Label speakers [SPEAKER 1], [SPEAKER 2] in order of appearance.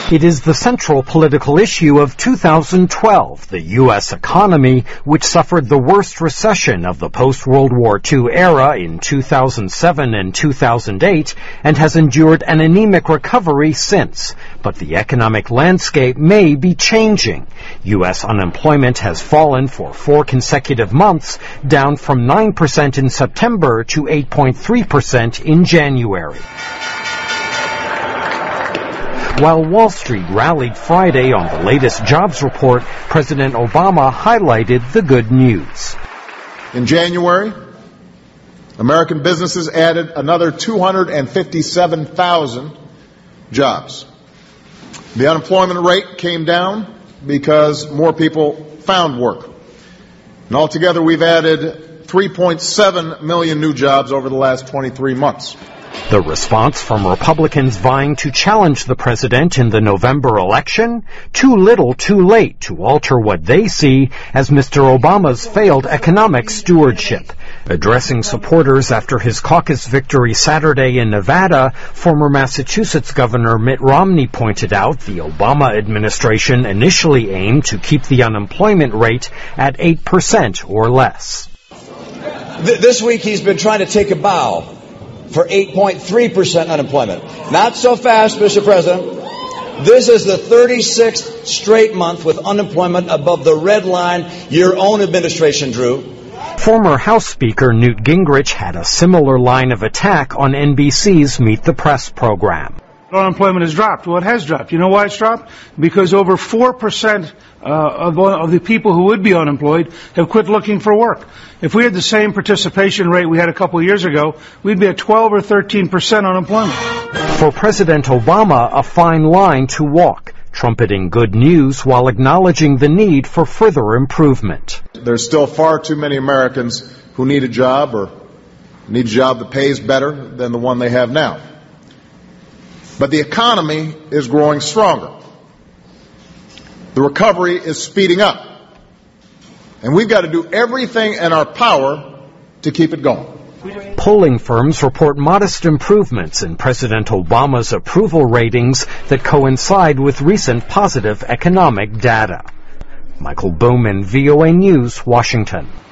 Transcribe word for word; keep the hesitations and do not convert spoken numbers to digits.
[SPEAKER 1] It is the central political issue of two thousand twelve, the U S economy, which suffered the worst recession of the post-World War Two era in two thousand seven and two thousand eight, and has endured an anemic recovery since. But the economic landscape may be changing. U S unemployment has fallen for four consecutive months, down from nine percent in September to eight point three percent in January. While Wall Street rallied Friday on the latest jobs report, President Obama highlighted the good news.
[SPEAKER 2] In January, American businesses added another two hundred fifty-seven thousand jobs. The unemployment rate came down because more people found work. And altogether, we've added three point seven million new jobs over the last twenty-three months.
[SPEAKER 1] The response from Republicans vying to challenge the president in the November election? Too little, too late to alter what they see as Mister Obama's failed economic stewardship. Addressing supporters after his caucus victory Saturday in Nevada, former Massachusetts Governor Mitt Romney pointed out the Obama administration initially aimed to keep the unemployment rate at eight percent or less.
[SPEAKER 3] This week he's been trying to take a bow for eight point three percent unemployment. Not so fast, Mister President. This is the thirty-sixth straight month with unemployment above the red line your own administration drew.
[SPEAKER 1] Former House Speaker Newt Gingrich had a similar line of attack on N B C's Meet the Press program.
[SPEAKER 4] Unemployment has dropped. Well, it has dropped. You know why it's dropped? Because over four percent uh, of, of the people who would be unemployed have quit looking for work. If we had the same participation rate we had a couple of years ago, we'd be at twelve or thirteen percent unemployment.
[SPEAKER 1] For President Obama, a fine line to walk, trumpeting good news while acknowledging the need for further improvement.
[SPEAKER 2] There's still far too many Americans who need a job or need a job that pays better than the one they have now. But the economy is growing stronger. The recovery is speeding up. And we've got to do everything in our power to keep it going.
[SPEAKER 1] Polling firms report modest improvements in President Obama's approval ratings that coincide with recent positive economic data. Michael Bowman, V O A News, Washington.